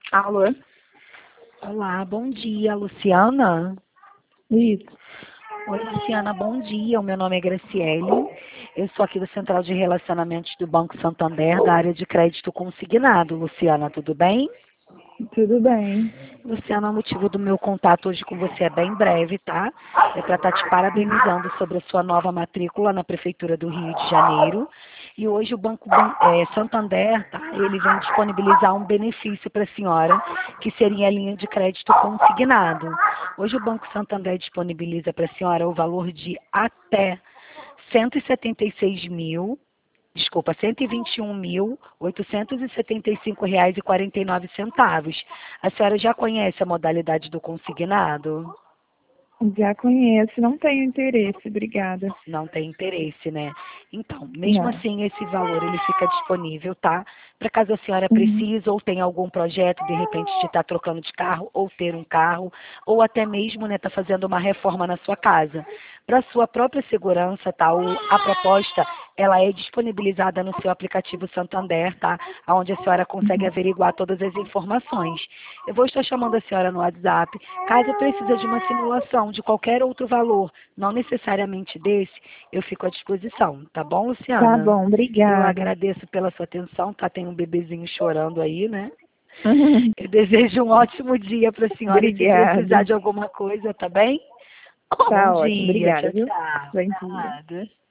Alô? Olá, bom dia, Luciana. Isso. Oi, Luciana, bom dia. O meu nome é Graciele. Eu sou aqui do Central de Relacionamentos do Banco Santander, da área de crédito consignado. Luciana, tudo bem? Tudo bem. Luciana, o motivo do meu contato hoje com você é bem breve, tá? É para estar te parabenizando sobre a sua nova matrícula na Prefeitura do Rio de Janeiro. E hoje o Santander, tá? Ele vem disponibilizar um benefício para a senhora, que seria a linha de crédito consignado. Hoje o Banco Santander disponibiliza para a senhora o valor de até 176 mil, desculpa, R$ 121.875,49. A senhora já conhece a modalidade do consignado? Já conheço, não tenho interesse, obrigada. Não tem interesse, né? Então, mesmo Não. assim, esse valor ele fica disponível, tá? Para caso a senhora Uhum. precise ou tenha algum projeto, de repente, de estar trocando de carro ou ter um carro, ou até mesmo, né, tá fazendo uma reforma na sua casa. Para sua própria segurança, tá? A proposta, ela é disponibilizada no seu aplicativo Santander, tá? Onde a senhora consegue Uhum. averiguar todas as informações. Eu vou estar chamando a senhora no WhatsApp. Caso precise de uma simulação de qualquer outro valor, não necessariamente desse, eu fico à disposição, tá bom, Tá Luciana? bom, Eu obrigada. agradeço pela sua atenção, tá? Tem um bebezinho chorando aí, né? Eu desejo um ótimo dia para a senhora e se precisar Obrigada. de alguma coisa, tá bem? Bom Tá ótimo, dia, obrigada, tchau, viu? tchau. Bom dia. Nada.